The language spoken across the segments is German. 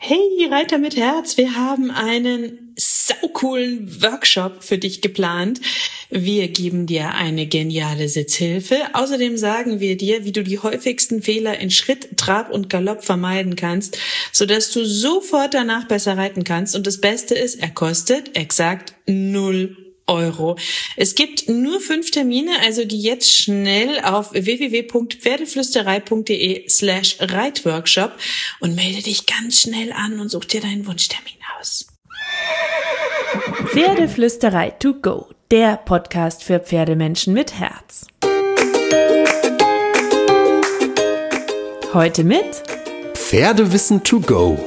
Hey Reiter mit Herz, wir haben einen saucoolen Workshop für dich geplant. Wir geben dir eine geniale Sitzhilfe. Außerdem sagen wir dir, wie du die häufigsten Fehler in Schritt, Trab und Galopp vermeiden kannst, sodass du sofort danach besser reiten kannst. Und das Beste ist, er kostet exakt 0 Euro. Es gibt nur 5 Termine, also geh jetzt schnell auf www.pferdeflüsterei.de/Reitworkshop und melde dich ganz schnell an und such dir deinen Wunschtermin aus. Pferdeflüsterei to go, der Podcast für Pferdemenschen mit Herz. Heute mit Pferdewissen to go.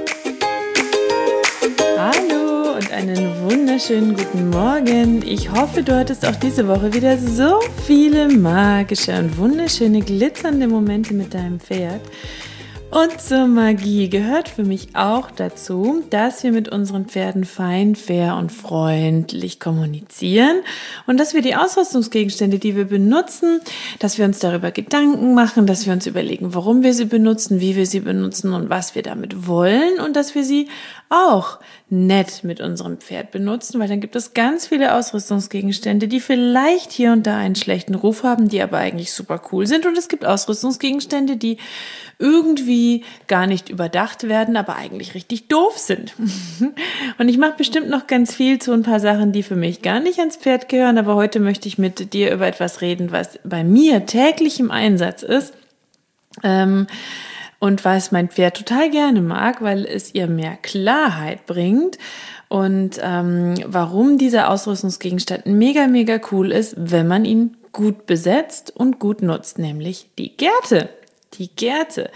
Hallo und einen wunderschönen guten Morgen. Ich hoffe, du hattest auch diese Woche wieder so viele magische und wunderschöne glitzernde Momente mit deinem Pferd. Und zur Magie gehört für mich auch dazu, dass wir mit unseren Pferden fein, fair und freundlich kommunizieren und dass wir die Ausrüstungsgegenstände, die wir benutzen, dass wir uns darüber Gedanken machen, dass wir uns überlegen, warum wir sie benutzen, wie wir sie benutzen und was wir damit wollen und dass wir sie auch nett mit unserem Pferd benutzen, weil dann gibt es ganz viele Ausrüstungsgegenstände, die vielleicht hier und da einen schlechten Ruf haben, die aber eigentlich super cool sind, und es gibt Ausrüstungsgegenstände, die irgendwie gar nicht überdacht werden, aber eigentlich richtig doof sind. Und ich mache bestimmt noch ganz viel zu ein paar Sachen, die für mich gar nicht ans Pferd gehören, aber heute möchte ich mit dir über etwas reden, was bei mir täglich im Einsatz ist. Und was mein Pferd total gerne mag, weil es ihr mehr Klarheit bringt und warum dieser Ausrüstungsgegenstand mega, mega cool ist, wenn man ihn gut besetzt und gut nutzt, nämlich die Gerte. Die Gerte.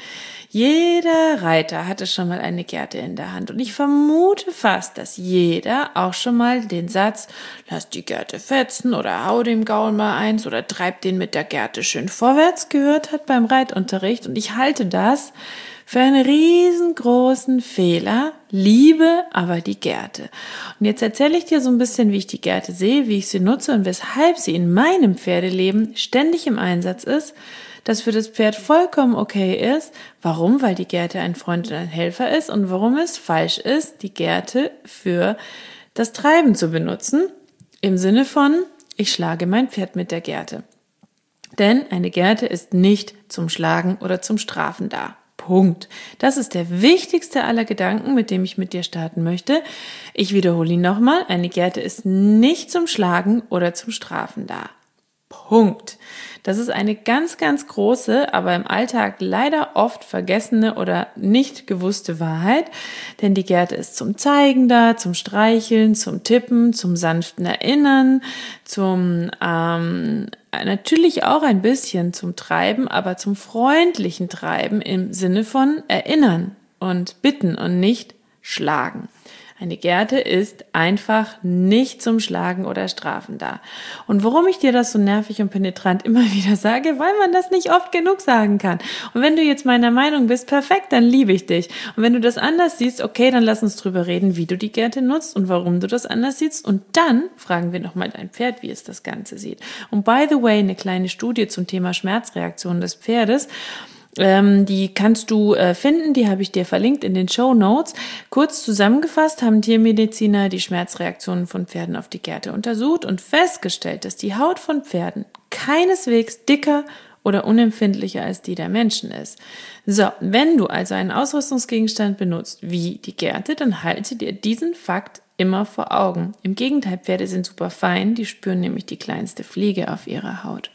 Jeder Reiter hatte schon mal eine Gerte in der Hand und ich vermute fast, dass jeder auch schon mal den Satz "Lass die Gerte fetzen" oder "Hau dem Gaul mal eins" oder "Treib den mit der Gerte schön vorwärts" gehört hat beim Reitunterricht, und ich halte das für einen riesengroßen Fehler, liebe aber die Gerte. Und jetzt erzähle ich dir so ein bisschen, wie ich die Gerte sehe, wie ich sie nutze und weshalb sie in meinem Pferdeleben ständig im Einsatz ist, das für das Pferd vollkommen okay ist. Warum? Weil die Gerte ein Freund und ein Helfer ist, und warum es falsch ist, die Gerte für das Treiben zu benutzen, im Sinne von, ich schlage mein Pferd mit der Gerte. Denn eine Gerte ist nicht zum Schlagen oder zum Strafen da. Punkt. Das ist der wichtigste aller Gedanken, mit dem ich mit dir starten möchte. Ich wiederhole ihn nochmal. Eine Gerte ist nicht zum Schlagen oder zum Strafen da. Punkt. Das ist eine ganz, ganz große, aber im Alltag leider oft vergessene oder nicht gewusste Wahrheit, denn die Gerte ist zum Zeigen da, zum Streicheln, zum Tippen, zum sanften Erinnern, zum natürlich auch ein bisschen zum Treiben, aber zum freundlichen Treiben im Sinne von erinnern und bitten und nicht schlagen. Eine Gerte ist einfach nicht zum Schlagen oder Strafen da. Und warum ich dir das so nervig und penetrant immer wieder sage, weil man das nicht oft genug sagen kann. Und wenn du jetzt meiner Meinung bist, perfekt, dann liebe ich dich. Und wenn du das anders siehst, okay, dann lass uns drüber reden, wie du die Gerte nutzt und warum du das anders siehst. Und dann fragen wir nochmal dein Pferd, wie es das Ganze sieht. Und by the way, eine kleine Studie zum Thema Schmerzreaktion des Pferdes, die kannst du finden, die habe ich dir verlinkt in den Shownotes. Kurz zusammengefasst haben Tiermediziner die Schmerzreaktionen von Pferden auf die Gerte untersucht und festgestellt, dass die Haut von Pferden keineswegs dicker oder unempfindlicher als die der Menschen ist. So, wenn du also einen Ausrüstungsgegenstand benutzt wie die Gerte, dann halte dir diesen Fakt immer vor Augen. Im Gegenteil, Pferde sind super fein, die spüren nämlich die kleinste Fliege auf ihrer Haut.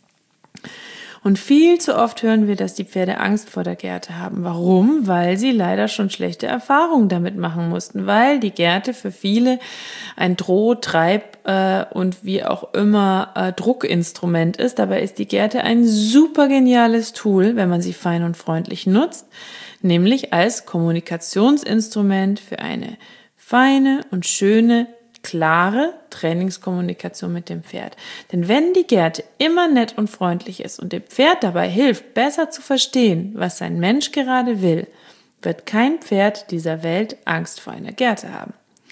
Und viel zu oft hören wir, dass die Pferde Angst vor der Gerte haben. Warum? Weil sie leider schon schlechte Erfahrungen damit machen mussten, weil die Gerte für viele ein Treib- und wie auch immer Druckinstrument ist. Dabei ist die Gerte ein super geniales Tool, wenn man sie fein und freundlich nutzt, nämlich als Kommunikationsinstrument für eine feine und schöne, klare Trainingskommunikation mit dem Pferd. Denn wenn die Gerte immer nett und freundlich ist und dem Pferd dabei hilft, besser zu verstehen, was sein Mensch gerade will, wird kein Pferd dieser Welt Angst vor einer Gerte haben.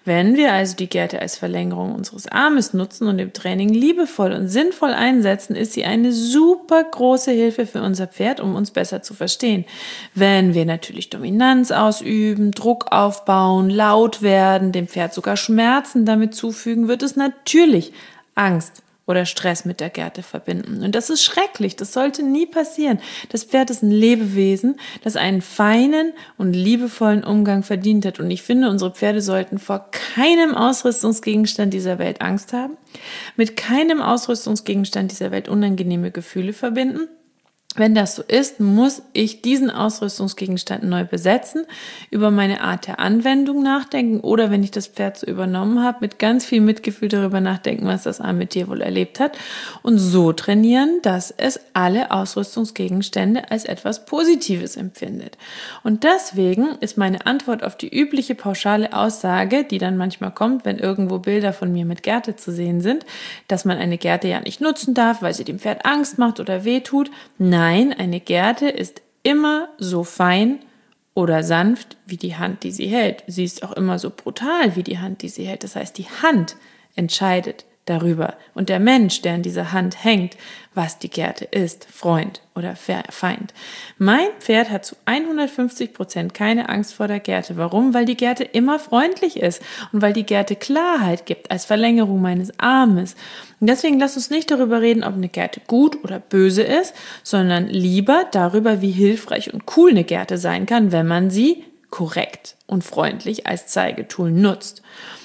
Wenn wir also die Gerte als Verlängerung unseres Armes nutzen und im Training liebevoll und sinnvoll einsetzen, ist sie eine super große Hilfe für unser Pferd, um uns besser zu verstehen. Wenn wir natürlich Dominanz ausüben, Druck aufbauen, laut werden, dem Pferd sogar Schmerzen damit zufügen, wird es natürlich Angst oder Stress mit der Gerte verbinden. Und das ist schrecklich, das sollte nie passieren. Das Pferd ist ein Lebewesen, das einen feinen und liebevollen Umgang verdient hat. Und ich finde, unsere Pferde sollten vor keinem Ausrüstungsgegenstand dieser Welt Angst haben, mit keinem Ausrüstungsgegenstand dieser Welt unangenehme Gefühle verbinden. Wenn das so ist, muss ich diesen Ausrüstungsgegenstand neu besetzen, über meine Art der Anwendung nachdenken oder wenn ich das Pferd so übernommen habe, mit ganz viel Mitgefühl darüber nachdenken, was das arme Tier wohl erlebt hat und so trainieren, dass es alle Ausrüstungsgegenstände als etwas Positives empfindet. Und deswegen ist meine Antwort auf die übliche pauschale Aussage, die dann manchmal kommt, wenn irgendwo Bilder von mir mit Gerte zu sehen sind, dass man eine Gerte ja nicht nutzen darf, weil sie dem Pferd Angst macht oder wehtut. Nein, eine Gerte ist immer so fein oder sanft wie die Hand, die sie hält. Sie ist auch immer so brutal wie die Hand, die sie hält. Das heißt, die Hand entscheidet darüber und der Mensch, der an dieser Hand hängt, was die Gerte ist, Freund oder Feind. Mein Pferd hat zu 150% keine Angst vor der Gerte. Warum? Weil die Gerte immer freundlich ist und weil die Gerte Klarheit gibt als Verlängerung meines Armes. Und deswegen lass uns nicht darüber reden, ob eine Gerte gut oder böse ist, sondern lieber darüber, wie hilfreich und cool eine Gerte sein kann, wenn man sie korrekt und freundlich als Zeigetool nutzt.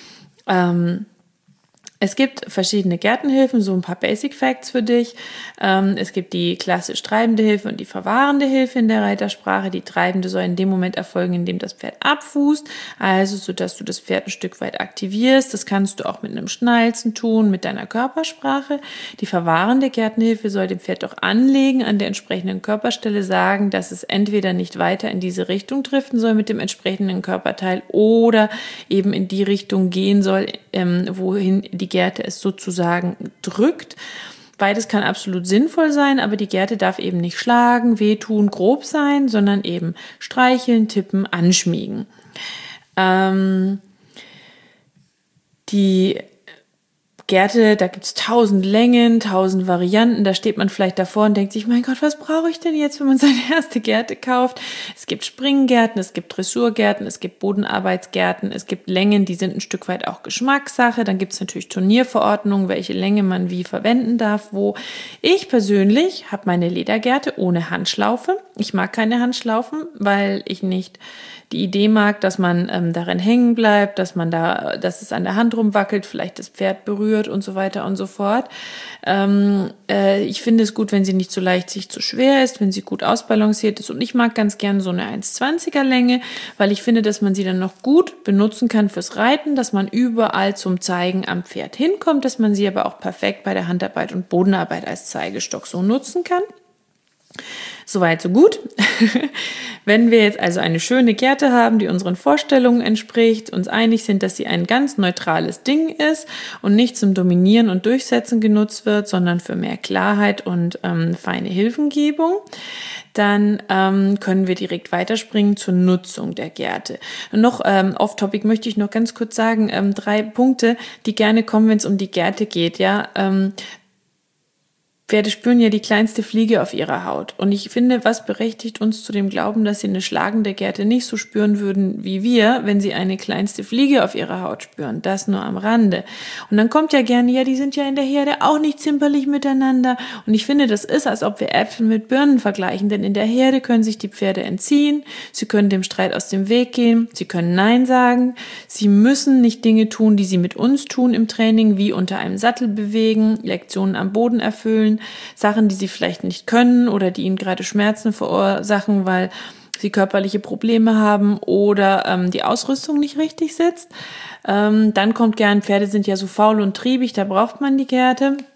Es gibt verschiedene Gertenhilfen, so ein paar Basic Facts für dich. Es gibt die klassisch treibende Hilfe und die verwahrende Hilfe in der Reitersprache. Die treibende soll in dem Moment erfolgen, in dem das Pferd abfußt, also so dass du das Pferd ein Stück weit aktivierst. Das kannst du auch mit einem Schnalzen tun, mit deiner Körpersprache. Die verwahrende Gertenhilfe soll dem Pferd auch anlegen, an der entsprechenden Körperstelle sagen, dass es entweder nicht weiter in diese Richtung driften soll mit dem entsprechenden Körperteil oder eben in die Richtung gehen soll, wohin die Gerte es sozusagen drückt. Beides kann absolut sinnvoll sein, aber die Gerte darf eben nicht schlagen, wehtun, grob sein, sondern eben streicheln, tippen, anschmiegen. Die Gerte, da gibt's 1000 Längen, 1000 Varianten, da steht man vielleicht davor und denkt sich, mein Gott, was brauche ich denn jetzt, wenn man seine erste Gerte kauft? Es gibt Springgärten, es gibt Dressurgärten, es gibt Bodenarbeitsgärten, es gibt Längen, die sind ein Stück weit auch Geschmackssache, dann gibt's natürlich Turnierverordnungen, welche Länge man wie verwenden darf, wo. Ich persönlich habe meine Ledergerte ohne Handschlaufe. Ich mag keine Handschlaufen, weil ich nicht die Idee mag, dass man darin hängen bleibt, dass es an der Hand rumwackelt, vielleicht das Pferd berührt und so weiter und so fort. Ich finde es gut, wenn sie nicht zu leicht, sich zu schwer ist, wenn sie gut ausbalanciert ist und ich mag ganz gern so eine 1,20er Länge, weil ich finde, dass man sie dann noch gut benutzen kann fürs Reiten, dass man überall zum Zeigen am Pferd hinkommt, dass man sie aber auch perfekt bei der Handarbeit und Bodenarbeit als Zeigestock so nutzen kann. Soweit, so gut. Wenn wir jetzt also eine schöne Gerte haben, die unseren Vorstellungen entspricht, uns einig sind, dass sie ein ganz neutrales Ding ist und nicht zum Dominieren und Durchsetzen genutzt wird, sondern für mehr Klarheit und feine Hilfengebung, dann können wir direkt weiterspringen zur Nutzung der Gerte. Und noch off-topic möchte ich noch ganz kurz sagen, 3 Punkte, die gerne kommen, wenn es um die Gerte geht. Ja, Pferde spüren ja die kleinste Fliege auf ihrer Haut. Und ich finde, was berechtigt uns zu dem Glauben, dass sie eine schlagende Gerte nicht so spüren würden wie wir, wenn sie eine kleinste Fliege auf ihrer Haut spüren. Das nur am Rande. Und dann kommt ja gerne, ja, die sind ja in der Herde auch nicht zimperlich miteinander. Und ich finde, das ist, als ob wir Äpfel mit Birnen vergleichen. Denn in der Herde können sich die Pferde entziehen. Sie können dem Streit aus dem Weg gehen. Sie können Nein sagen. Sie müssen nicht Dinge tun, die sie mit uns tun im Training, wie unter einem Sattel bewegen, Lektionen am Boden erfüllen. Sachen, die sie vielleicht nicht können oder die ihnen gerade Schmerzen verursachen, weil sie körperliche Probleme haben oder die Ausrüstung nicht richtig sitzt. Dann kommt gern, Pferde sind ja so faul und triebig, da braucht man die Gerte.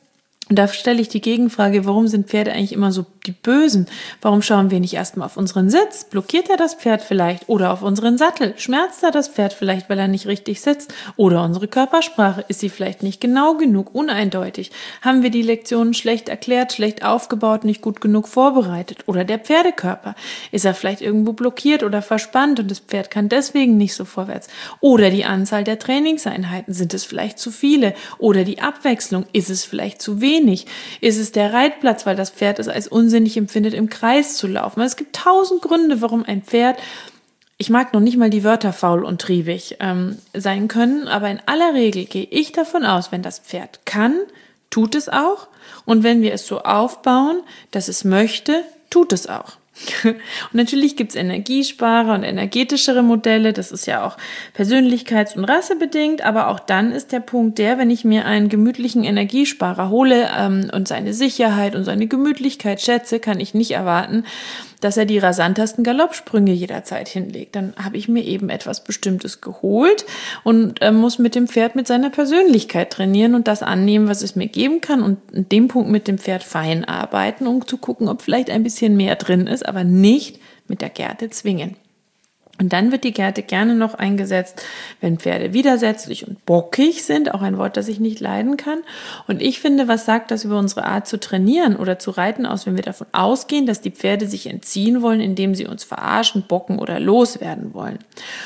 Und da stelle ich die Gegenfrage, warum sind Pferde eigentlich immer so die Bösen? Warum schauen wir nicht erstmal auf unseren Sitz? Blockiert er das Pferd vielleicht? Oder auf unseren Sattel? Schmerzt er das Pferd vielleicht, weil er nicht richtig sitzt? Oder unsere Körpersprache? Ist sie vielleicht nicht genau genug, uneindeutig? Haben wir die Lektionen schlecht erklärt, schlecht aufgebaut, nicht gut genug vorbereitet? Oder der Pferdekörper? Ist er vielleicht irgendwo blockiert oder verspannt und das Pferd kann deswegen nicht so vorwärts? Oder die Anzahl der Trainingseinheiten? Sind es vielleicht zu viele? Oder die Abwechslung? Ist es vielleicht zu wenig? Ist es der Reitplatz, weil das Pferd es als unsinnig empfindet, im Kreis zu laufen? Es gibt 1000 Gründe, warum ein Pferd, ich mag noch nicht mal die Wörter faul und triebig sein können, aber in aller Regel gehe ich davon aus, wenn das Pferd kann, tut es auch. Und wenn wir es so aufbauen, dass es möchte, tut es auch. Und natürlich gibt's Energiesparer und energetischere Modelle, das ist ja auch persönlichkeits- und rassebedingt, aber auch dann ist der Punkt der, wenn ich mir einen gemütlichen Energiesparer hole und seine Sicherheit und seine Gemütlichkeit schätze, kann ich nicht erwarten, dass er die rasantesten Galoppsprünge jederzeit hinlegt. Dann habe ich mir eben etwas Bestimmtes geholt und muss mit dem Pferd mit seiner Persönlichkeit trainieren und das annehmen, was es mir geben kann und in dem Punkt mit dem Pferd fein arbeiten, um zu gucken, ob vielleicht ein bisschen mehr drin ist, aber nicht mit der Gerte zwingen. Und dann wird die Gerte gerne noch eingesetzt, wenn Pferde widersetzlich und bockig sind, auch ein Wort, das ich nicht leiden kann. Und ich finde, was sagt das über unsere Art zu trainieren oder zu reiten aus, wenn wir davon ausgehen, dass die Pferde sich entziehen wollen, indem sie uns verarschen, bocken oder loswerden wollen.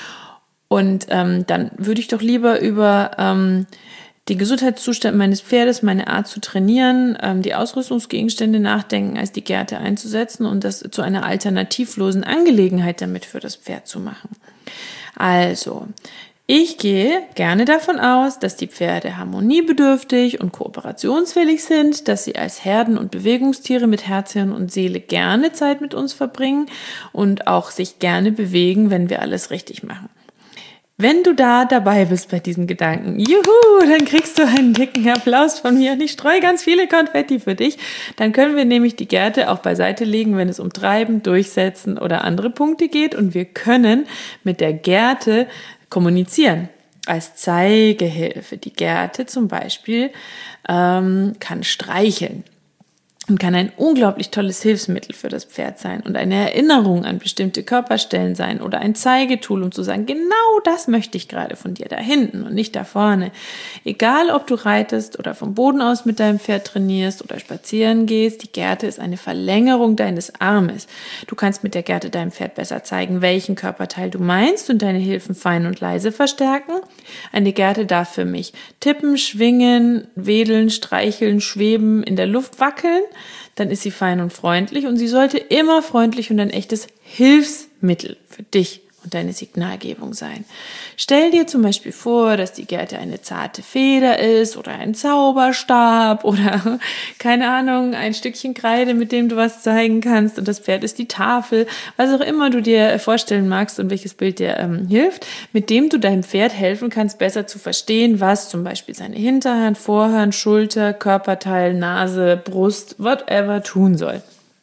Und dann würde ich doch lieber über den Gesundheitszustand meines Pferdes, meine Art zu trainieren, die Ausrüstungsgegenstände nachdenken, als die Gerte einzusetzen und das zu einer alternativlosen Angelegenheit damit für das Pferd zu machen. Also, ich gehe gerne davon aus, dass die Pferde harmoniebedürftig und kooperationswillig sind, dass sie als Herden- und Bewegungstiere mit Herz, Hirn und Seele gerne Zeit mit uns verbringen und auch sich gerne bewegen, wenn wir alles richtig machen. Wenn du da dabei bist bei diesem Gedanken, juhu, dann kriegst du einen dicken Applaus von mir und ich streue ganz viele Konfetti für dich. Dann können wir nämlich die Gerte auch beiseite legen, wenn es um Treiben, Durchsetzen oder andere Punkte geht und wir können mit der Gerte kommunizieren. Als Zeigehilfe. Die Gerte zum Beispiel kann streicheln. Und kann ein unglaublich tolles Hilfsmittel für das Pferd sein und eine Erinnerung an bestimmte Körperstellen sein oder ein Zeigetool, um zu sagen, genau das möchte ich gerade von dir da hinten und nicht da vorne. Egal, ob du reitest oder vom Boden aus mit deinem Pferd trainierst oder spazieren gehst, die Gerte ist eine Verlängerung deines Armes. Du kannst mit der Gerte deinem Pferd besser zeigen, welchen Körperteil du meinst und deine Hilfen fein und leise verstärken. Eine Gerte darf für mich tippen, schwingen, wedeln, streicheln, schweben, in der Luft wackeln. Dann ist sie fein und freundlich und sie sollte immer freundlich und ein echtes Hilfsmittel für dich und deine Signalgebung sein. Stell dir zum Beispiel vor, dass die Gerte eine zarte Feder ist oder ein Zauberstab oder, keine Ahnung, ein Stückchen Kreide, mit dem du was zeigen kannst und das Pferd ist die Tafel, was auch immer du dir vorstellen magst und welches Bild dir hilft, mit dem du deinem Pferd helfen kannst, besser zu verstehen, was zum Beispiel seine Hinterhand, Vorhand, Schulter, Körperteil, Nase, Brust, whatever tun soll.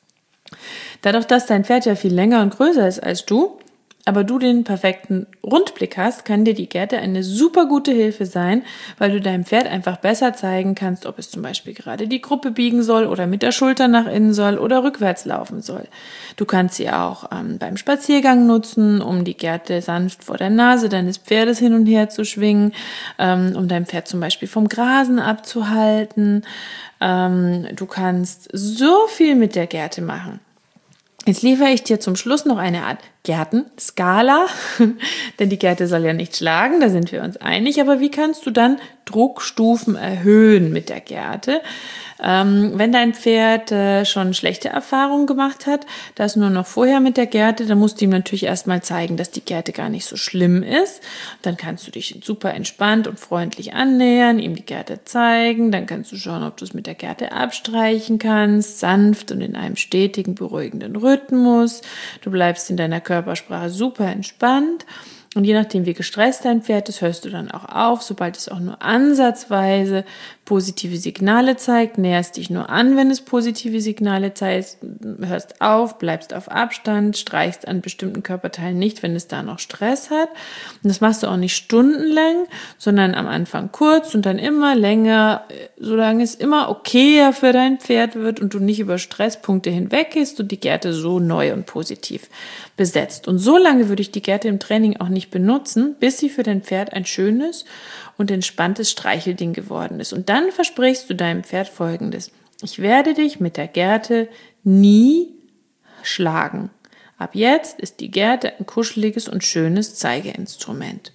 Dadurch, dass dein Pferd ja viel länger und größer ist als du, aber du den perfekten Rundblick hast, kann dir die Gerte eine super gute Hilfe sein, weil du deinem Pferd einfach besser zeigen kannst, ob es zum Beispiel gerade die Gruppe biegen soll oder mit der Schulter nach innen soll oder rückwärts laufen soll. Du kannst sie auch beim Spaziergang nutzen, um die Gerte sanft vor der Nase deines Pferdes hin und her zu schwingen, um dein Pferd zum Beispiel vom Grasen abzuhalten. Du kannst so viel mit der Gerte machen. Jetzt liefere ich dir zum Schluss noch eine Art Gärtenskala, denn die Gerte soll ja nicht schlagen, da sind wir uns einig, aber wie kannst du dann Druckstufen erhöhen mit der Gerte? Wenn dein Pferd schon schlechte Erfahrungen gemacht hat, das nur noch vorher mit der Gerte, dann musst du ihm natürlich erstmal zeigen, dass die Gerte gar nicht so schlimm ist. Dann kannst du dich super entspannt und freundlich annähern, ihm die Gerte zeigen, dann kannst du schauen, ob du es mit der Gerte abstreichen kannst, sanft und in einem stetigen, beruhigenden Rhythmus. Du bleibst in deiner Körpersprache super entspannt. Und je nachdem, wie gestresst dein Pferd ist, hörst du dann auch auf, sobald es auch nur ansatzweise positive Signale zeigt, näherst dich nur an, wenn es positive Signale zeigt, hörst auf, bleibst auf Abstand, streichst an bestimmten Körperteilen nicht, wenn es da noch Stress hat. Und das machst du auch nicht stundenlang, sondern am Anfang kurz und dann immer länger, solange es immer okayer für dein Pferd wird und du nicht über Stresspunkte hinweg gehst und die Gerte so neu und positiv besetzt. Und so lange würde ich die Gerte im Training auch nicht benutzen, bis sie für dein Pferd ein schönes und entspanntes Streichelding geworden ist. Und dann versprichst du deinem Pferd Folgendes: Ich werde dich mit der Gerte nie schlagen. Ab jetzt ist die Gerte ein kuscheliges und schönes Zeigeinstrument.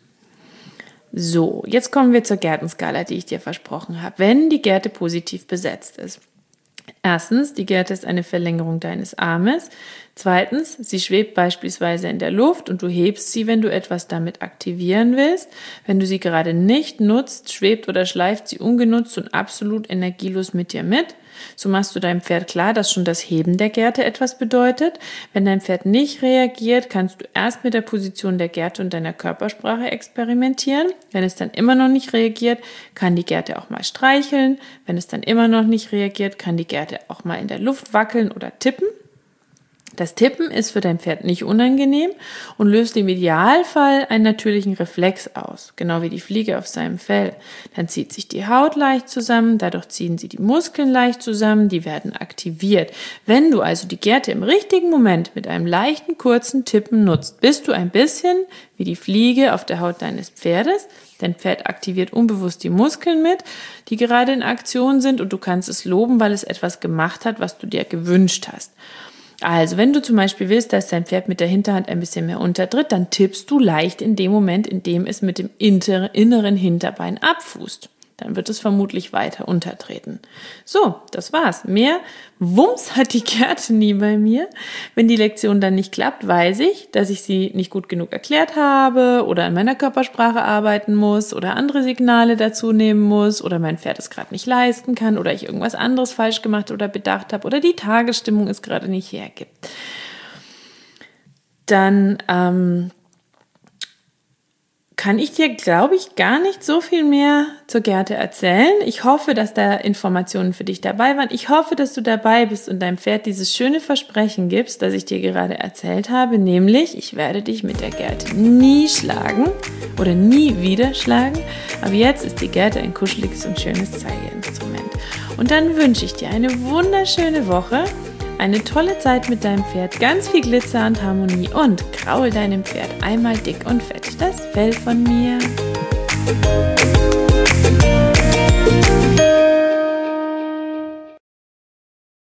So, jetzt kommen wir zur Gertenskala, die ich dir versprochen habe, wenn die Gerte positiv besetzt ist. Erstens, die Gerte ist eine Verlängerung deines Armes. Zweitens, sie schwebt beispielsweise in der Luft und du hebst sie, wenn du etwas damit aktivieren willst. Wenn du sie gerade nicht nutzt, schwebt oder schleift sie ungenutzt und absolut energielos mit dir mit. So machst du deinem Pferd klar, dass schon das Heben der Gerte etwas bedeutet. Wenn dein Pferd nicht reagiert, kannst du erst mit der Position der Gerte und deiner Körpersprache experimentieren. Wenn es dann immer noch nicht reagiert, kann die Gerte auch mal streicheln. Wenn es dann immer noch nicht reagiert, kann die Gerte auch mal in der Luft wackeln oder tippen. Das Tippen ist für dein Pferd nicht unangenehm und löst im Idealfall einen natürlichen Reflex aus, genau wie die Fliege auf seinem Fell. Dann zieht sich die Haut leicht zusammen, dadurch ziehen sie die Muskeln leicht zusammen, die werden aktiviert. Wenn du also die Gerte im richtigen Moment mit einem leichten, kurzen Tippen nutzt, bist du ein bisschen wie die Fliege auf der Haut deines Pferdes. Dein Pferd aktiviert unbewusst die Muskeln mit, die gerade in Aktion sind, und du kannst es loben, weil es etwas gemacht hat, was du dir gewünscht hast. Also, wenn du zum Beispiel willst, dass dein Pferd mit der Hinterhand ein bisschen mehr untertritt, dann tippst du leicht in dem Moment, in dem es mit dem inneren Hinterbein abfußt. Dann wird es vermutlich weiter untertreten. So, das war's. Mehr Wumms hat die Gerte nie bei mir. Wenn die Lektion dann nicht klappt, weiß ich, dass ich sie nicht gut genug erklärt habe oder an meiner Körpersprache arbeiten muss oder andere Signale dazu nehmen muss oder mein Pferd es gerade nicht leisten kann oder ich irgendwas anderes falsch gemacht oder bedacht habe oder die Tagesstimmung es gerade nicht hergibt. Dann kann ich dir, glaube ich, gar nicht so viel mehr zur Gerte erzählen. Ich hoffe, dass da Informationen für dich dabei waren. Ich hoffe, dass du dabei bist und deinem Pferd dieses schöne Versprechen gibst, das ich dir gerade erzählt habe, nämlich, ich werde dich mit der Gerte nie schlagen oder nie wieder schlagen. Aber jetzt ist die Gerte ein kuscheliges und schönes Zeigeinstrument. Und dann wünsche ich dir eine wunderschöne Woche, eine tolle Zeit mit deinem Pferd, ganz viel Glitzer und Harmonie und kraul deinem Pferd einmal dick und fett das Fell von mir.